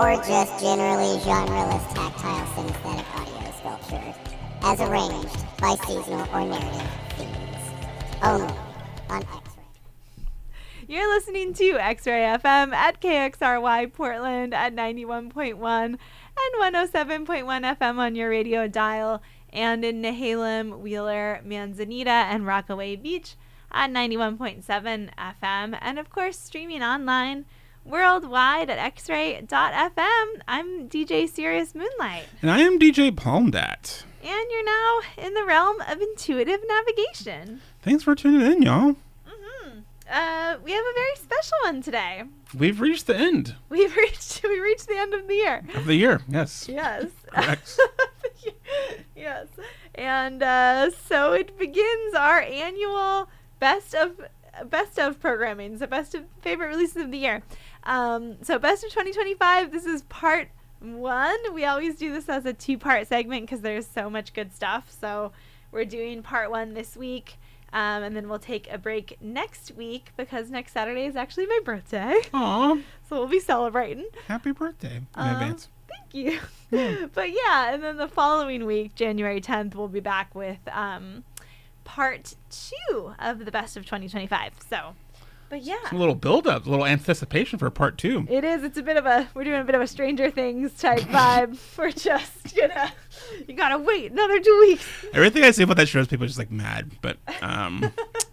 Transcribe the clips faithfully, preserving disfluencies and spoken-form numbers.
or just generally genre-less tactile synesthetic audio sculpture, as arranged by seasonal or narrative themes. Only on X-Ray. You're listening to X-Ray F M at K X R Y Portland at ninety-one point one and one oh seven point one F M on your radio dial, and in Nehalem, Wheeler, Manzanita, and Rockaway Beach at ninety-one point seven F M, and of course streaming online worldwide at x ray dot f m. I'm D J Sirius Moonlight. And I am D J Palmdat. And you're now in the realm of intuitive navigation. Thanks for tuning in, y'all. Mm-hmm. Uh, we have a very special one today. We've reached the end. We've reached we reached the end of the year. Of the year, yes. Yes. Correct. Yes. And uh, so it begins our annual best of best of programming, so best of favorite releases of the year. Um, so best of twenty twenty-five, this is part one. We always do this as a two-part segment because there's so much good stuff. So we're doing part one this week, um, and then we'll take a break next week because next Saturday is actually my birthday. Aw. So we'll be celebrating. Happy birthday in Um, advance. Thank you. Yeah. But yeah, and then the following week, January tenth, we'll be back with um, part two of the best of twenty twenty-five. So, but yeah. Some little build-up, a little anticipation for part two. It is. It's a bit of a, we're doing a bit of a Stranger Things type vibe. We're just gonna, you gotta wait another two weeks. Everything I say about that show is people are just like mad, but um,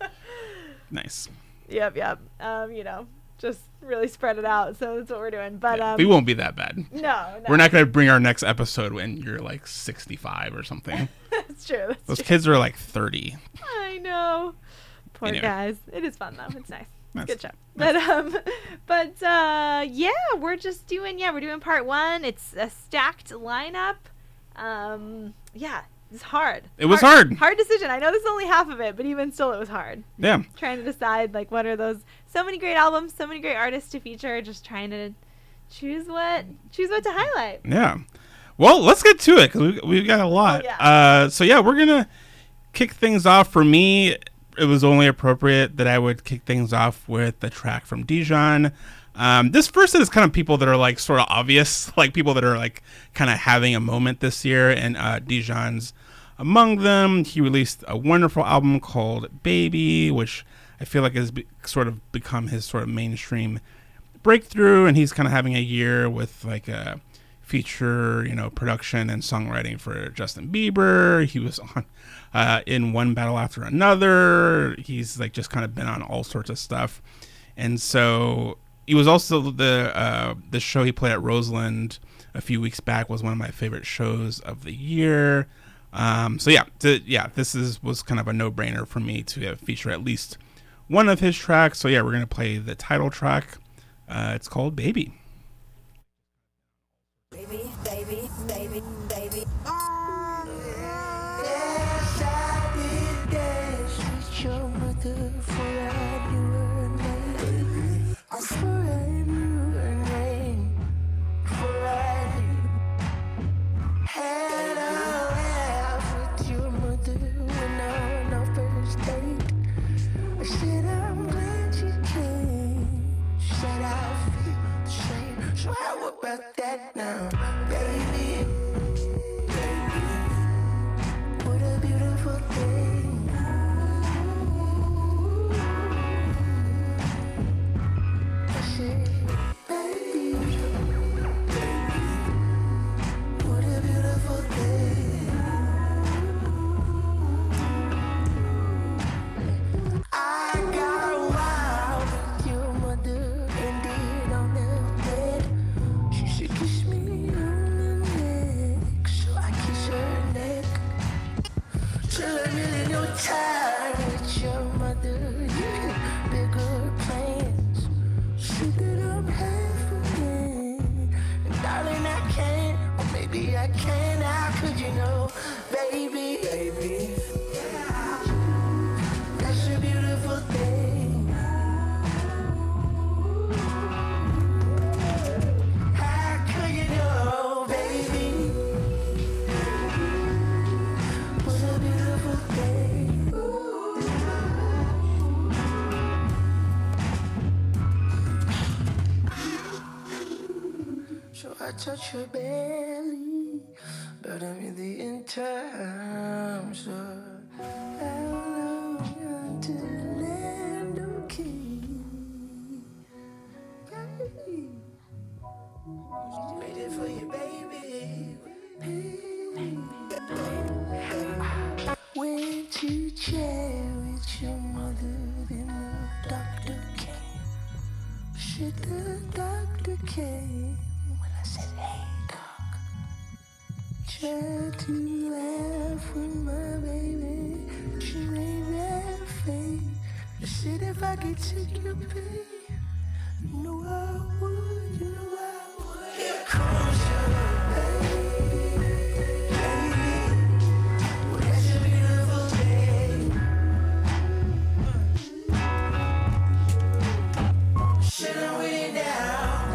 nice. Yep, yep. Um, you know, just really spread it out. So that's what we're doing. But Yeah, um, we won't be that bad. No, no. We're not going to bring our next episode when you're like sixty-five or something. That's true. That's Those true. kids are like thirty. I know. Poor Anyway. guys. It is fun though. It's nice. Nice. Good show. But um, but uh, yeah, we're just doing yeah, we're doing part one. It's a stacked lineup. Um, yeah, it's hard. It was hard. Hard decision. I know this is only half of it, but even still, it was hard. Yeah. Trying to decide like what are those. So many great albums, so many great artists to feature. Just trying to choose what choose what to highlight. Yeah. Well, let's get to it because we we've got a lot. Oh, yeah. Uh, so yeah, we're gonna kick things off. For me, it was only appropriate that I would kick things off with the track from Dijon. Um, this first is kind of people that are like sort of obvious, like people that are like kind of having a moment this year, and uh, Dijon's among them. He released a wonderful album called Baby, which I feel like has be- sort of become his sort of mainstream breakthrough, and he's kind of having a year with like a feature, you know, production and songwriting for Justin Bieber. He was on uh, in One Battle After Another. He's like just kind of been on all sorts of stuff, and so he was also the uh, the show he played at Roseland a few weeks back was one of my favorite shows of the year. Um, so yeah, th- yeah, this is was kind of a no-brainer for me to uh, feature at least one of his tracks. So yeah, we're gonna play the title track. Uh, it's called Baby. Baby, baby, baby, baby. Yes, I did dance with your mother for I knew her name. I swear I knew her name for I had a laugh with your mother when on our first date. I said I'm glad you came. She said I feel the same. So how about that now, baby? Baby, what a beautiful thing. I said, baby, baby, what a beautiful thing. I got wild with your mother and did on the bed. She said, kiss me on the neck, so I kiss her neck. Till I really know tired with your mother. You got bigger plans. See that I'm half a man. And darling, I can't, or maybe I can. How could you know, baby? Baby, that's a beautiful thing. How could you know, baby? What a beautiful thing. So I touch your belly, but I'm really in terms of how long to land okay. Waiting for you, baby. Went to chair with your mother, then the doctor came. Shit, the doctor came. When I said, hey, doc. Tried to laugh with my baby. She made that face. I said, if I could take your pain, you know I would, you know I would. Here comes your baby, baby. Well, that's a beautiful day. Should I wait now?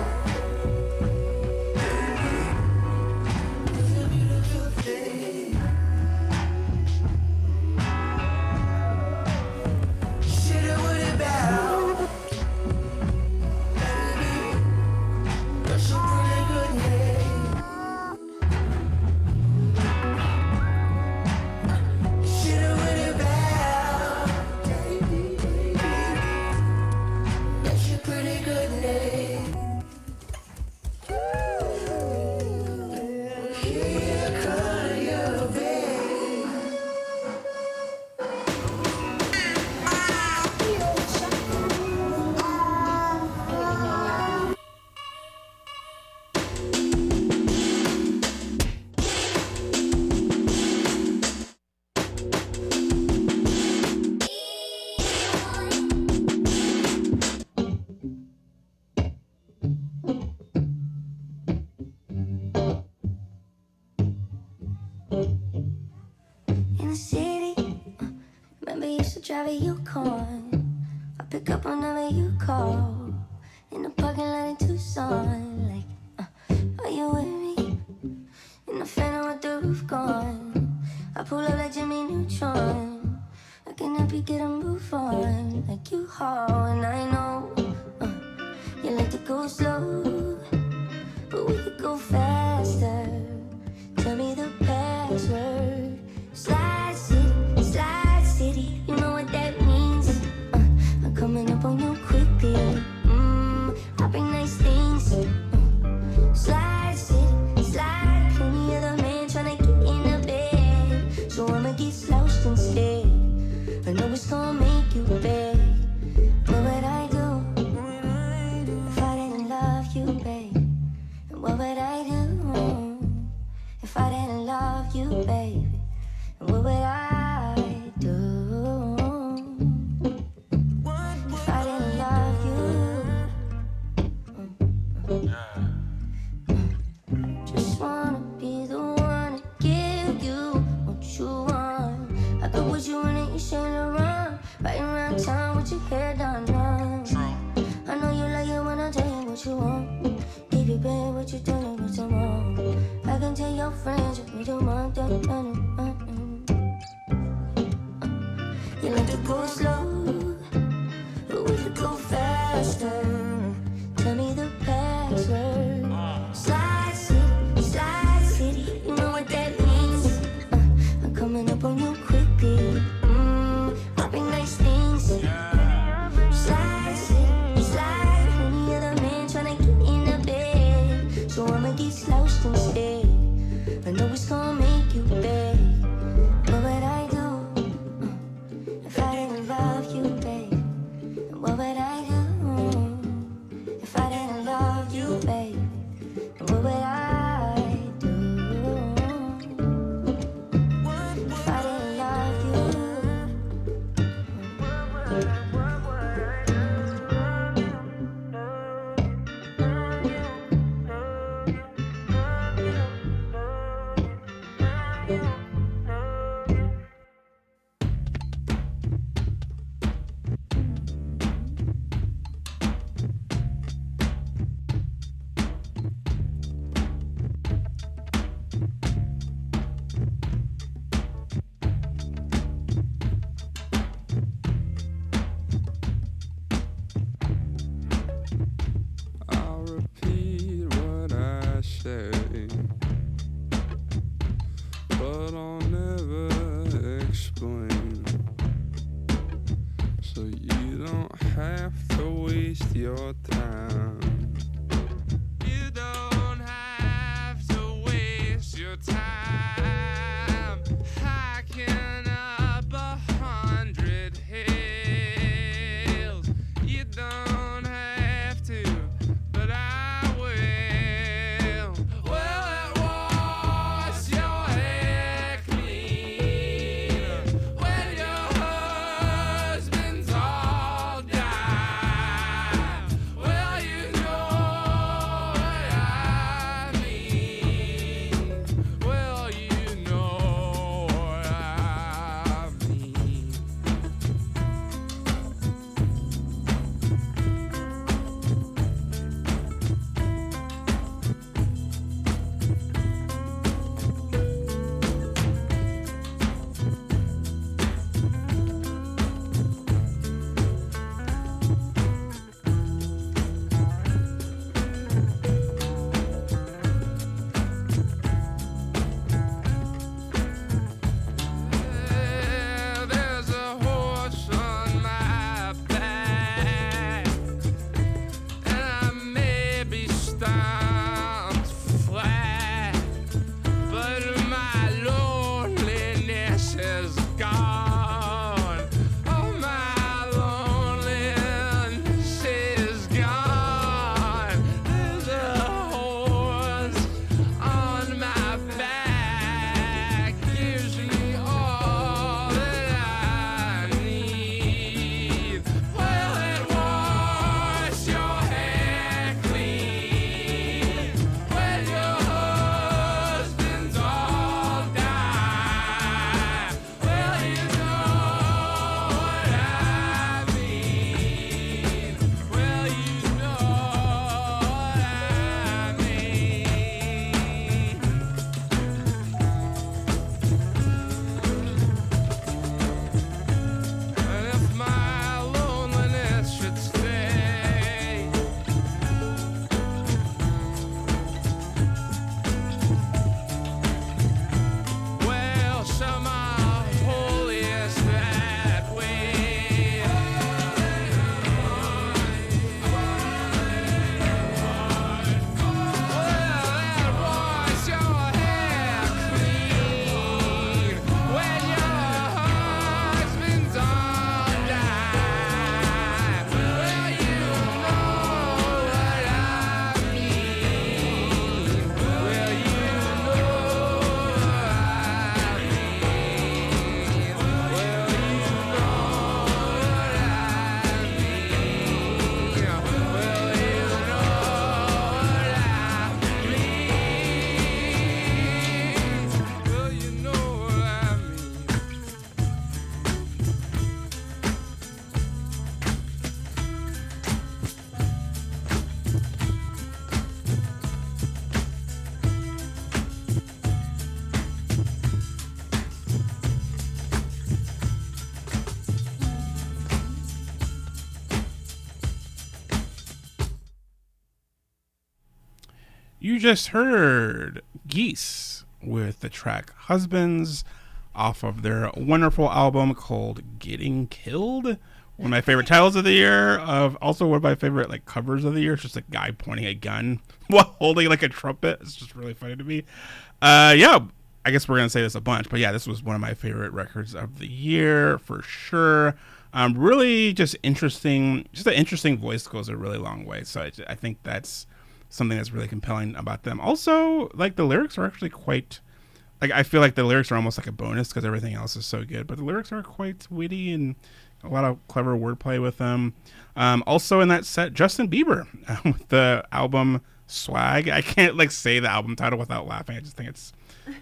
In the city, remember you used to drive a Yukon. I pick up whenever you call. In the parking lot in Tucson, like, uh, are you with me? In the phantom with the roof gone. I pull up like Jimmy Neutron. I can help you get a move on, like you haul. And I know uh, you like to go slow, but we could go faster. Tell me the password. Slide City, Slide City, you know what that means. uh, I'm coming up on you quickly. Mmm, I bring nice things. uh, Slide City, slide. Plenty of the man tryna get in the bed, so I'ma get slouched instead. I know it's gonna make you beg. What would I do if I didn't love you, babe? And what would I do if I didn't love you, baby? And what would I do if I didn't love you? Just wanna be the one to give you what you want. I could put you in an Saint Laurent, riding around town with your hair done now. I know you like it when I tell you what you want. Give you babe what you tell me what's wrong. I can tell your friends you need your mom. You like to go slow, but we could go faster. Tell me the password. Slide City, Slide City, you know what that means. uh, I'm coming up on you quickly. Mmm, I bring nice things. Slide City, slide. Plenty of the man tryna get in the bed, so I'ma get slouched instead. I know it's gonna make you beg. What would I do if I didn't love you, babe? And what would I do if I didn't love you, babe? And what would I do if I didn't love you? You just heard Geese with the track Husbands off of their wonderful album called Getting Killed. One of my favorite titles of the year. Of also one of my favorite like covers of the year. It's just a guy pointing a gun while holding like a trumpet. It's just really funny to me. Uh, yeah, I guess we're gonna say this a bunch, but yeah, this was one of my favorite records of the year for sure. Um, really just interesting. Just an interesting voice goes a really long way. So I, I think that's something that's really compelling about them. Also, like the lyrics are actually quite. Like I feel like the lyrics are almost like a bonus because everything else is so good, but the lyrics are quite witty and a lot of clever wordplay with them. Um, also in that set, Justin Bieber uh, with the album Swag. I can't like say the album title without laughing. I just think it's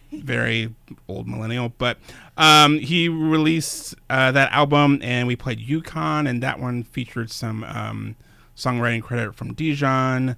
very old millennial. But um, he released uh, that album, and we played Yukon, and that one featured some um, songwriting credit from Dijon,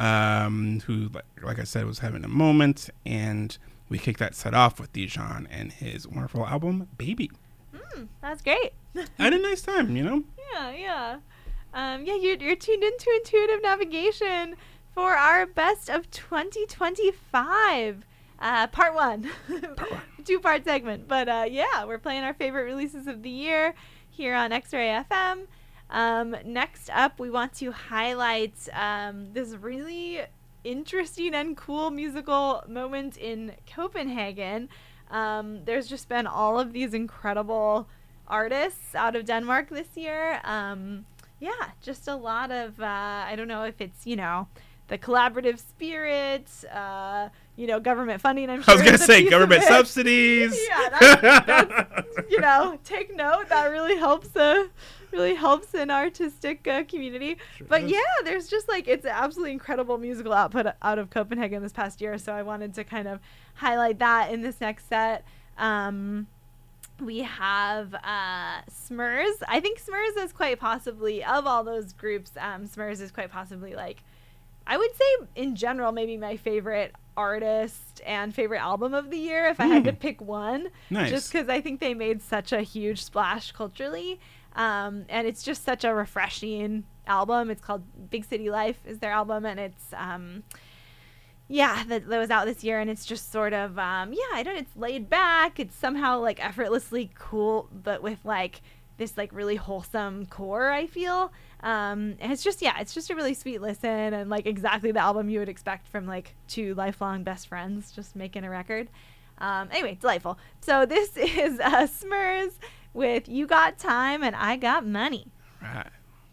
um, who, like, like I said, was having a moment, and we kicked that set off with Dijon and his wonderful album Baby. Mm, that's great. I had a nice time, you know? Yeah, yeah. Um, yeah, you're, you're tuned into Intuitive Navigation for our best of twenty twenty-five. Uh, part one. Part one. Two-part segment. But uh, yeah, we're playing our favorite releases of the year here on X-Ray F M. Um, next up, we want to highlight um, this really interesting and cool musical moment in Copenhagen. Um, there's just been all of these incredible artists out of Denmark this year. Um, yeah, just a lot of, uh, I don't know if it's, you know, the collaborative spirit, uh, you know, government funding, I'm sure. I was going to is a say piece of government it. subsidies. Yeah, that's, that's, you know, take note. That really helps, uh, really helps an artistic uh, community. Sure But does. yeah, there's just like, it's an absolutely incredible musical output out of Copenhagen this past year. So I wanted to kind of highlight that in this next set. Um, we have uh, Smurs. I think Smurs is quite possibly, of all those groups, um, Smurs is quite possibly like, I would say in general, maybe my favorite artist and favorite album of the year if I had to Mm. pick one. Nice. Just because I think they made such a huge splash culturally. Um, and it's just such a refreshing album. It's called Big City Life is their album. And it's, um, yeah, that, that was out this year. And it's just sort of, um, yeah, I don't, it's laid back. It's somehow like effortlessly cool, but with like this like really wholesome core, I feel. Um, and it's just, yeah, it's just a really sweet listen and like exactly the album you would expect from like two lifelong best friends just making a record. Um, anyway, delightful. So this is uh, Smurs with You Got Time and I Got Money. Right.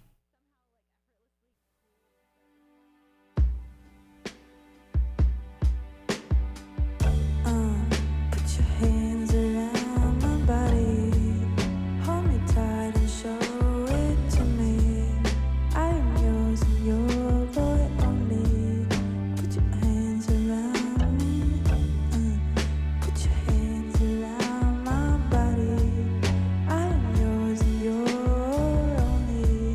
Uh, put your hands around my body, hold me tight and show it to me. I am yours and your boy only. Put your hands around me. Uh, put your hands around my body. I am yours and your only.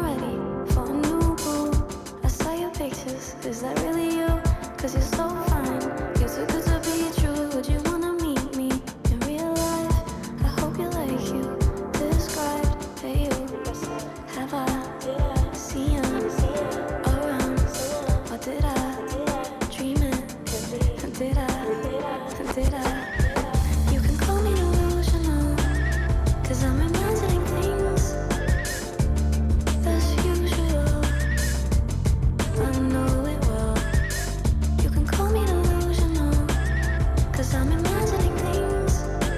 ready for a new boo. I saw your pictures, is that really you? Cause you're so fine, you're too good to be true. Would you wanna meet me in real life? I hope you like you described. Hey you, have I seen you around? Or did I dream it? Did I, did I? You can call me delusional, cause I'm imagining things as usual. I know it well. You can call me delusional, cause I'm imagining things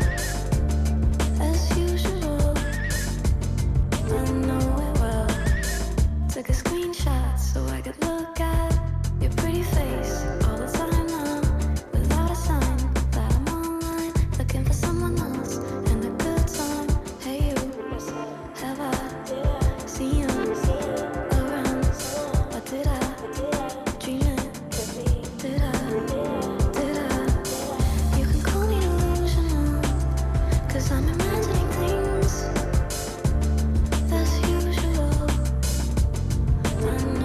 as usual. I know it well. Took a screenshot so I could look at your pretty face all the time now, without a sign that I'm online, looking for someone else and a good time. Hey you, have I seen you around? Or did I dream it? Did I, did I? You can call me delusional, cause I'm imagining things as usual. I know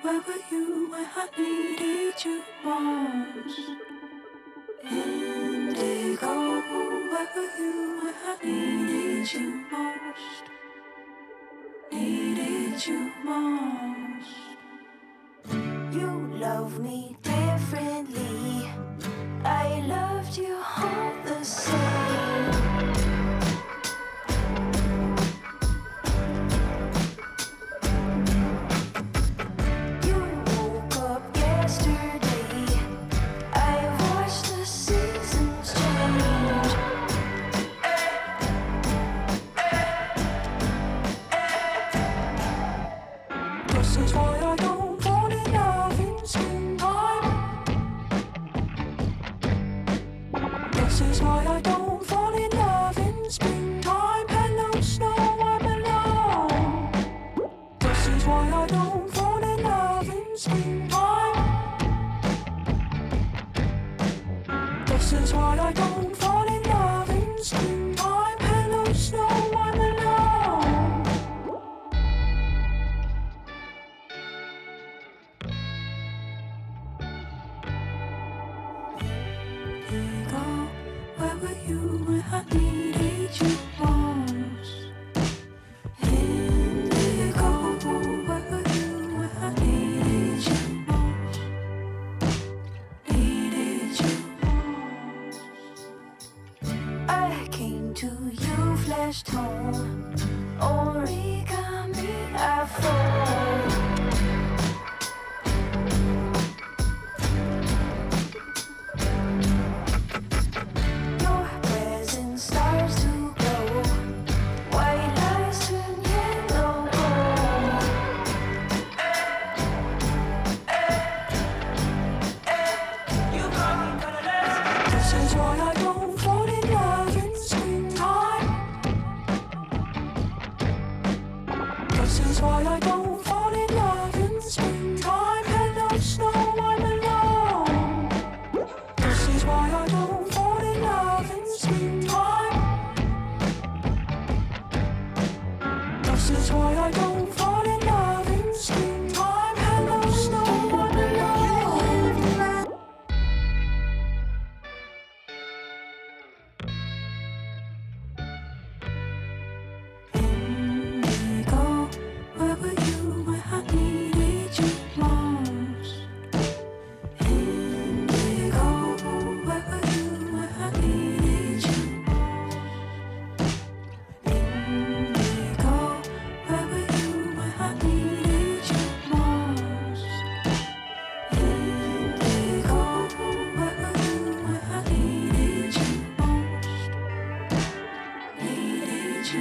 where were you when I needed you most? Indigo, where were you when I needed you most? Needed you most. You love me differently. I loved you all the same. You woke up yesterday. I watched the seasons change. This is why I don't fall in love in springtime. This is why I don't fall in love in springtime. Hello, snow, I'm alone. This is why I don't fall in love in springtime. This is why I don't fall in love in springtime. Hello, snow, I'm alone. Indigo, where were you when I needed you most? Indigo, where were you when I needed you most? Needed you most. I came to you, flash tone, origami I fold. Your presence starts to glow. White lights turn yellow gold. You got me colorless. This is why I don't fall in love in springtime. This is why I don't fall in love in springtime. Hello, snow, I'm alone. This is why I don't fall in love in springtime. This is why I don't fall in love in springtime. Hello, snow, I'm alone. Indigo, where were you when I needed you most? Indigo, where were you when I needed you most? Indigo, where were you when I needed you most? Indigo, where were you when I needed you most? Needed you.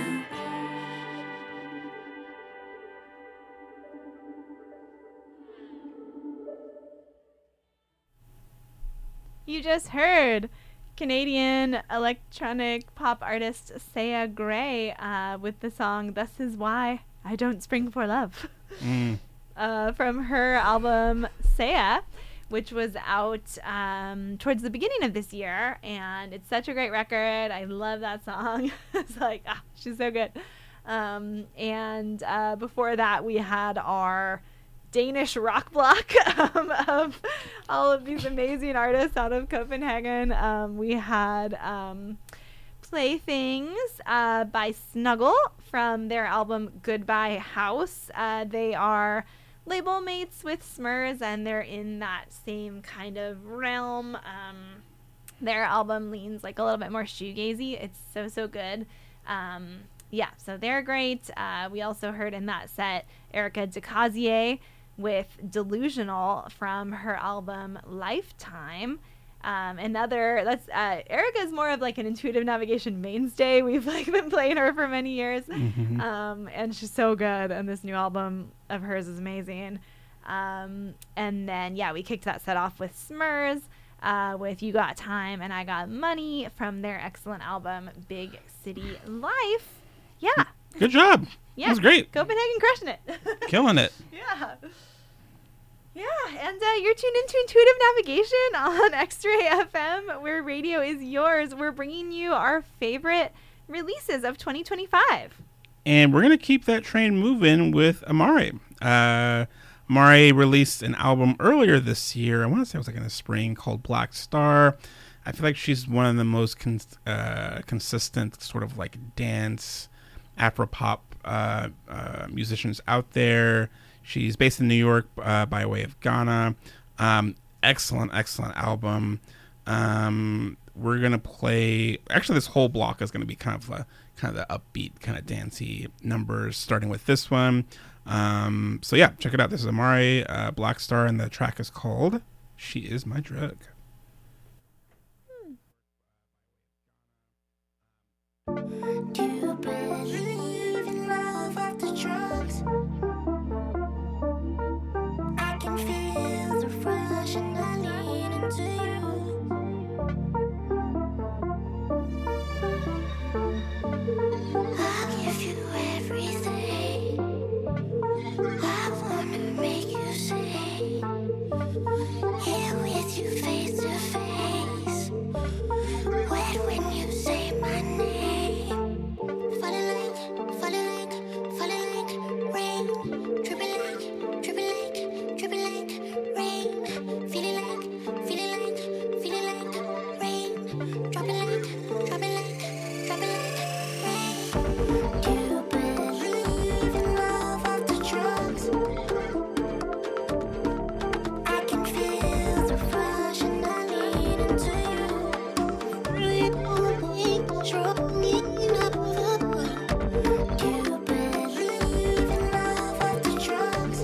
You just heard Canadian electronic pop artist Saya Gray uh, with the song This Is Why I Don't Spring for Love Mm. uh, from her album Saya, which was out um, towards the beginning of this year. And it's such a great record. I love that song. It's like, ah, she's so good. Um, and uh, before that, we had our Danish rock block um, of all of these amazing artists out of Copenhagen. Um, we had um, Playthings uh, by Snuggle from their album Goodbye House. Uh, they are label mates with Smurs, and they're in that same kind of realm. Um, their album leans like a little bit more shoegazy. It's so, so good. Um, yeah, so they're great. Uh, we also heard in that set Erica DeCazier with Delusional from her album Lifetime. Um, another, that's, uh, Erica's more of like an intuitive navigation mainstay. We've like been playing her for many years. Mhm. Um, and she's so good. And this new album of hers is amazing. Um, and then, yeah, we kicked that set off with Smurs, uh, with You Got Time and I Got Money from their excellent album, Big City Life. Yeah. Good job. Yeah. That was great. Copenhagen crushing it. Killing it. Yeah. Yeah, and uh, you're tuned into Intuitive Navigation on X-Ray F M, where radio is yours. We're bringing you our favorite releases of twenty twenty-five. And we're going to keep that train moving with Amare. Uh, Mari released an album earlier this year. I want to say it was like in the spring, called Black Star. I feel like she's one of the most con- uh, consistent sort of like dance, Afro-pop uh, uh, musicians out there. She's based in New York uh, by way of Ghana. Um, excellent, excellent album. Um, we're gonna play. Actually, this whole block is gonna be kind of a kind of the upbeat, kind of dancey numbers, starting with this one. Um, so yeah, check it out. This is Amari, uh, Black Star, and the track is called "She Is My Drug." Do you believe in love after drugs? I can feel the rush and I lean into you. I'll give you everything. I wanna make you sing. Here with you face to face. Wet when you say my name. Falling like, falling like, falling like rain. Dripping like, dripping like, dripping like rain. Feeling like, feeling like, feeling like rain. Dropping like, dropping like, dropping like rain. Do you believe in love after drugs? I can feel the rush and I lean into you. Really strong enough. Do you believe in love after drugs?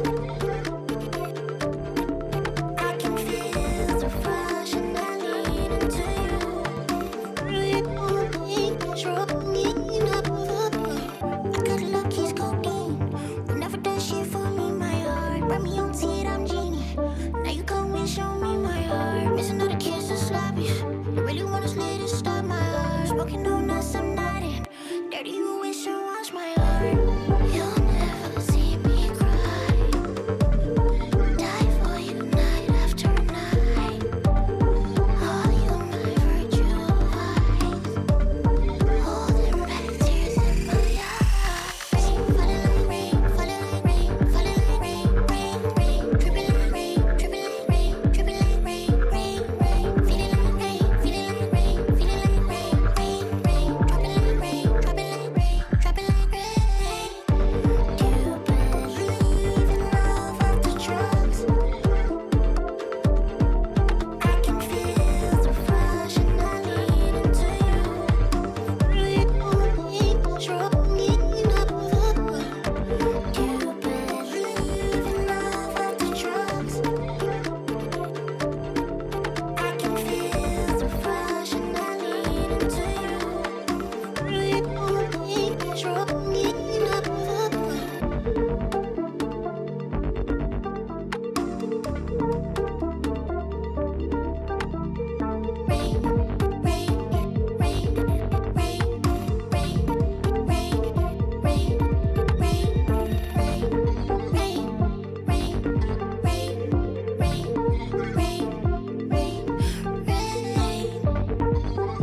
I can feel the rush and I lean into you. Really strong enough. I got Lucky's codeine. You never done shit for me, my heart. Brought me on tea, I'm genie. Now you come and show me my heart. Missing all the kiss and sloppy. You really wanna slay to stop my heart. Smoking donuts, I'm not in. Dirty, you wish you wash my heart. You'll never see me cry. Die for you night after night. All you my virtual eyes. Holding back tears in my eyes. Rain, falling like rain, falling like rain, falling like rain, rain, rain. Dripping like rain, dripping like rain, dripping like rain, rain, rain. Feeling like rain, feeling like rain, feeling like rain, rain, rain. Dropping like rain, dropping like rain, dropping like rain. Do you believe in love after drugs? I can feel the rush and I lean into you. Really strong enough. Do you believe in love after drugs? I can feel the rush and I lean into you. Really strong enough. Rain, rain, rain, rain, rain, rain, rain, rain, rain, rain, rain, rain, rain, rain, rain.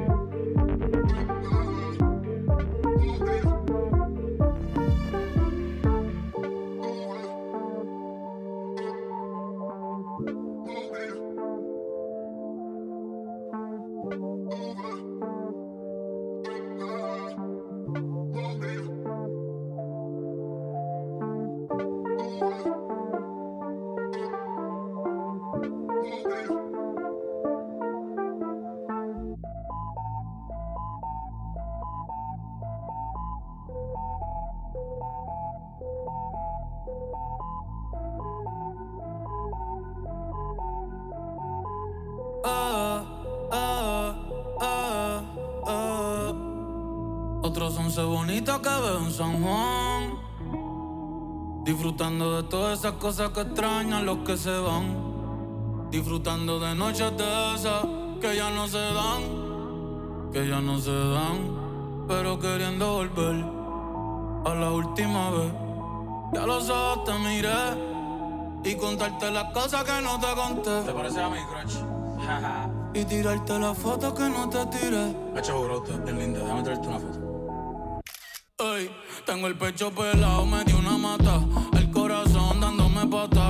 Ah, ah, ah, ah. Otros once bonitas que veo en San Juan, disfrutando de todas esas cosas que extrañan los que se van, disfrutando de noches de esas que ya no se dan, que ya no se dan, pero queriendo volver a la última vez. Ya los ojos te miré y contarte las cosas que no te conté. ¿Te parece a mi crush? Y tirarte las fotos que no te tiré. Hacho, bro, tú eres linda. Déjame traerte una foto. Ey, tengo el pecho pelado, me dio una mata. El corazón dándome pata.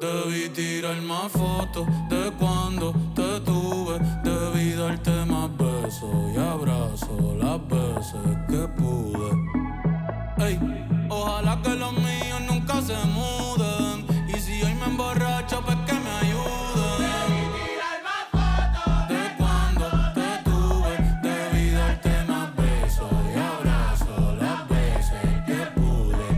Debí tirar más fotos de cuando te tuve. Debí darte más besos y abrazos las veces que pude. Ey, ojalá que los míos nunca se muden. Y si hoy me emborracho, pues que me ayuden. Debí tirar más fotos de cuando te tuve. Debí darte más besos y abrazos las veces que pude.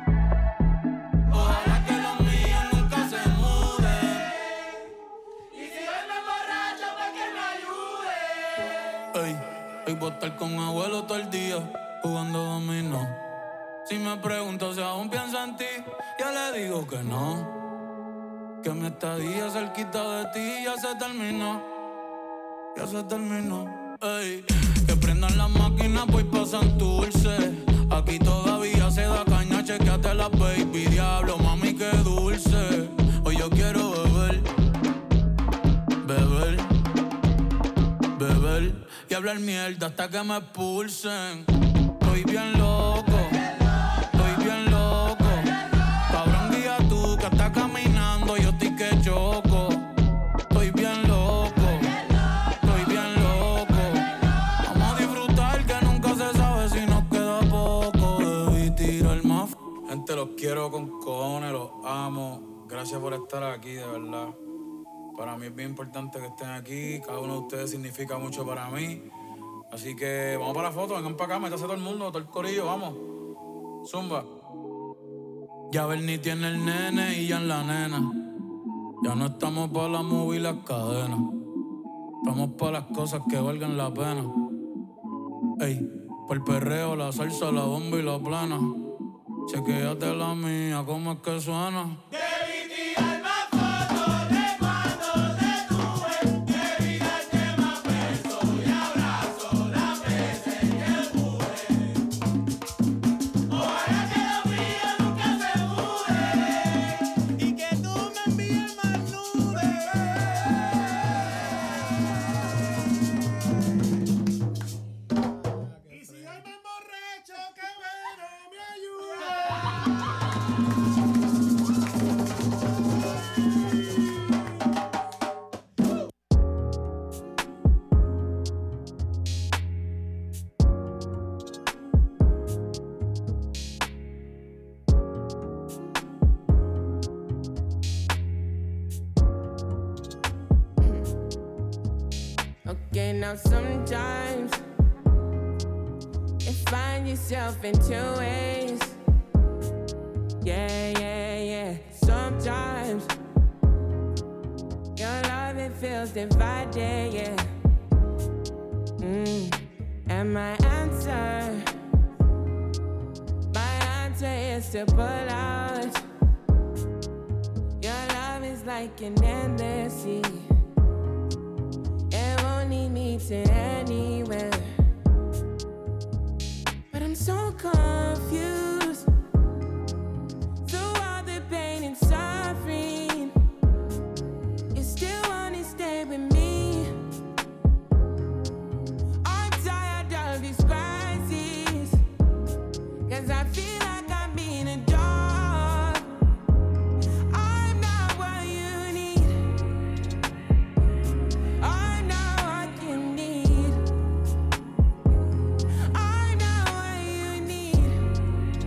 Ojalá que los míos nunca se muden. Y si hoy me emborracho, pues que me ayuden. Ey, hoy voy a estar con abuelo todo el día jugando dominó. Si me pregunto si aún pienso en ti, ya le digo que no. Que mi estadía cerquita de ti ya se terminó. Ya se terminó. Ey, que prendan las máquinas, voy pa' Santurce. Aquí todavía se da caña, chequeate la baby. Diablo, mami, qué dulce. Hoy yo quiero beber, beber, beber y hablar mierda hasta que me expulsen. Estoy bien loco. Bien loco, cabrón, guía tú que estás caminando, yo estoy que choco. Estoy bien loco, estoy bien loco. Vamos a disfrutar que nunca se sabe si nos queda poco. Debí tirar más. Gente, los quiero con cojones, los amo. Gracias por estar aquí, de verdad. Para mí es bien importante que estén aquí. Cada uno de ustedes significa mucho para mí. Así que vamos para la foto, vengan para acá, métase todo el mundo, todo el corillo, vamos. Zumba. Ya Bernie tiene el nene y ya en la nena. Ya no estamos pa' la movie y las cadenas. Estamos pa' las cosas que valgan la pena. Ey, pa' el perreo, la salsa, la bomba y la plana. Chequéate la mía, ¿cómo es que suena? Debí tirar más fotos de cuando te tuve. Debí darte más besos y abrazos las veces que pude. Ojalá que los míos nunca se muden y que tú me envíes más nubes. Y si hoy me emborracho, que bueno me ayude. Okay, now sometimes you find yourself in two ways. Yeah, yeah, yeah. Sometimes your love, it feels divided, yeah. Mm. And my answer, my answer is to pull out. Your love is like an endless sea. It won't need me to anywhere. But I'm so confused through all the pain and suffering. You still wanna stay with me. I'm tired of these crises, 'cause I feel like I'm being a dog. I'm not what you need. I'm not what you need. I'm not what you need.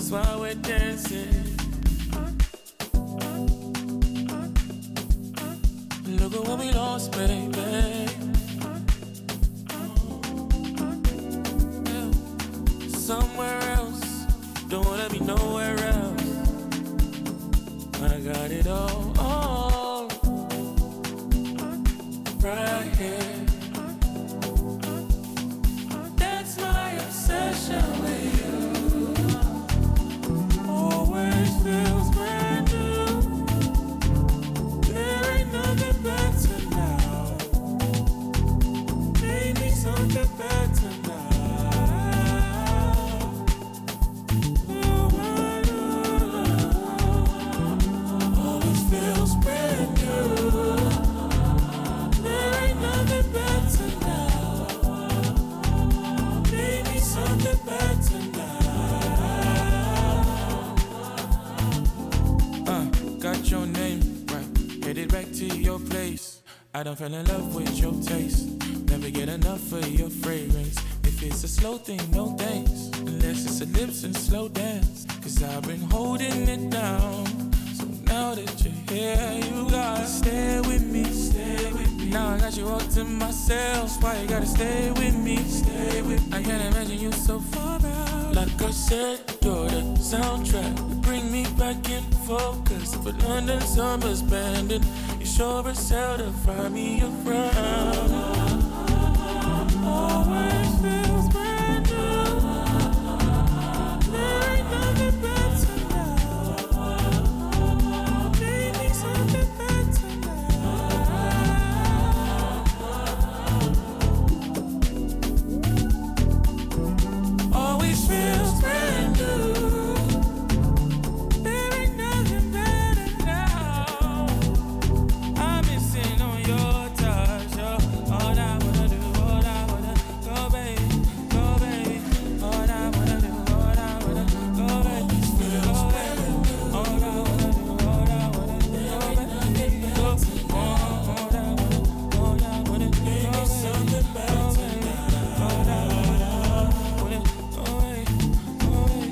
That's why we're dancing. Look at what we lost, baby. Somewhere else, don't wanna be nowhere else. I got it all, all right here. That's my obsession with you. Always feels brand new. There ain't nothing better now. Maybe something better now. Always feels brand new. There ain't nothing better now. Maybe something better now. Uh, got your name right, headed back to your place. I done fell in love with your taste. Never get enough of your fragrance. If it's a slow thing, no thanks. Unless it's a lips and slow dance. Cause I've been holding it down. So now that you're here, you gotta stay with me. Stay with me. Now I got you all to myself. Why you gotta stay with me? Stay with me. I can't imagine you so far out. Like I said, you're the soundtrack to bring me back in focus. For London summer's bending, you sure as hell to fly me around. Always feels brand new. There ain't nothing better now. Maybe something better now. Always feels brand new. There ain't nothing better now. I'm missing on your touch. Oh, all I wanna do, all I wanna go, baby, go, baby. All I wanna do, all I wanna go, baby, go, baby. All I wanna do, all I wanna do, go, baby, go. All I wanna, all I wanna do, go, baby, something better now. All I wanna, wanna go, baby, go, baby.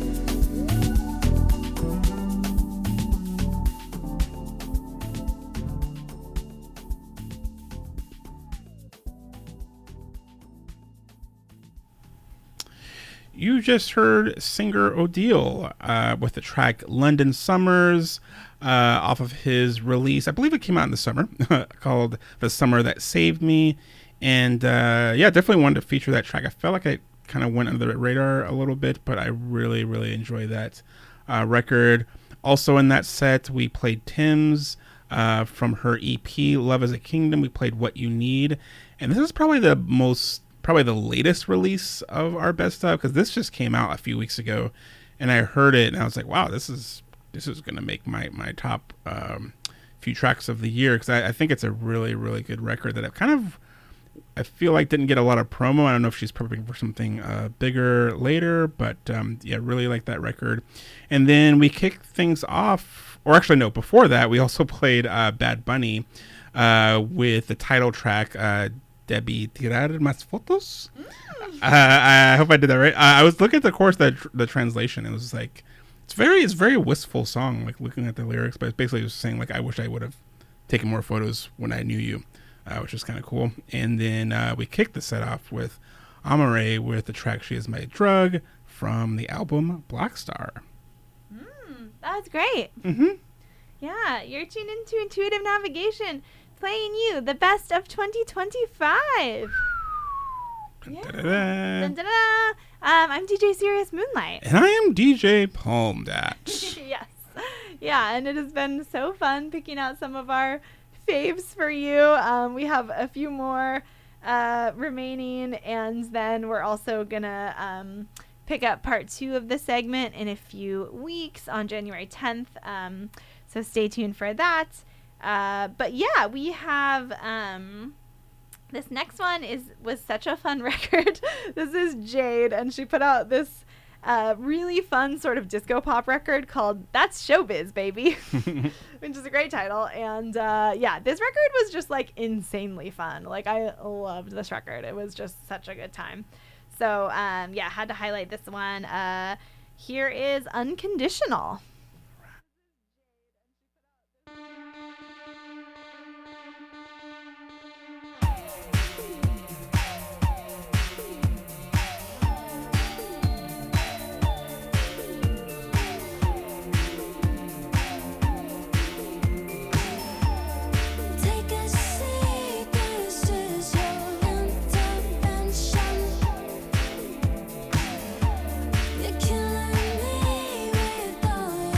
You just heard singer Odile uh, with the track London Summers uh, off of his release. I believe it came out in the summer called The Summer That Saved Me. And uh, yeah, definitely wanted to feature that track. I felt like I kind of went under the radar a little bit, but I really, really enjoy that uh, record. Also in that set, we played Tim's uh, from her E P, Love is a Kingdom. We played What You Need. And this is probably the most probably the latest release of our best of, because this just came out a few weeks ago, and I heard it and I was like, wow, this is this is gonna make my my top um, few tracks of the year, because I, I think it's a really really good record that I've kind of I feel like didn't get a lot of promo. I don't know if she's prepping for something uh, bigger later, but um, yeah, really like that record. And then we kicked things off, or actually no, before that we also played uh, Bad Bunny uh, with the title track. Uh, Debbie tirar más fotos. Mm. Uh, I hope I did that right. Uh, I was looking at the course, the the translation. It was like it's very it's very wistful song. Like looking at the lyrics, but it's basically just saying like I wish I would have taken more photos when I knew you, uh, which is kind of cool. And then uh, we kicked the set off with Amare with the track "She Is My Drug" from the album Black Star. Mm, that's great. Mm-hmm. Yeah, you're tuned into Intuitive Navigation, playing you the best of twenty twenty-five. Yeah. Da-da-da. Dun-da-da. Um, I'm D J Serious Moonlight. And I am D J Palm Datch. Yes. Yeah, and it has been so fun picking out some of our faves for you. Um, we have a few more uh, remaining, and then we're also going to um, pick up part two of the segment in a few weeks on January tenth. Um, so stay tuned for that. Uh, but yeah, we have... Um, This next one is was such a fun record. This is Jade, and she put out this uh, really fun sort of disco pop record called That's Showbiz, Baby, which is a great title. And uh, yeah, this record was just like insanely fun. Like I loved this record. It was just such a good time. So um, yeah, had to highlight this one. Uh, Here is Unconditional. Take a seat, this is your intervention. You're killing me with all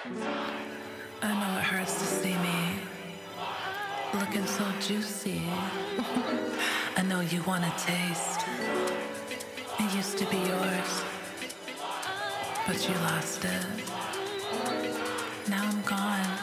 I know it hurts to see me looking so juicy. I know you want a taste. It used to be yours, but you lost it. Now I'm gone.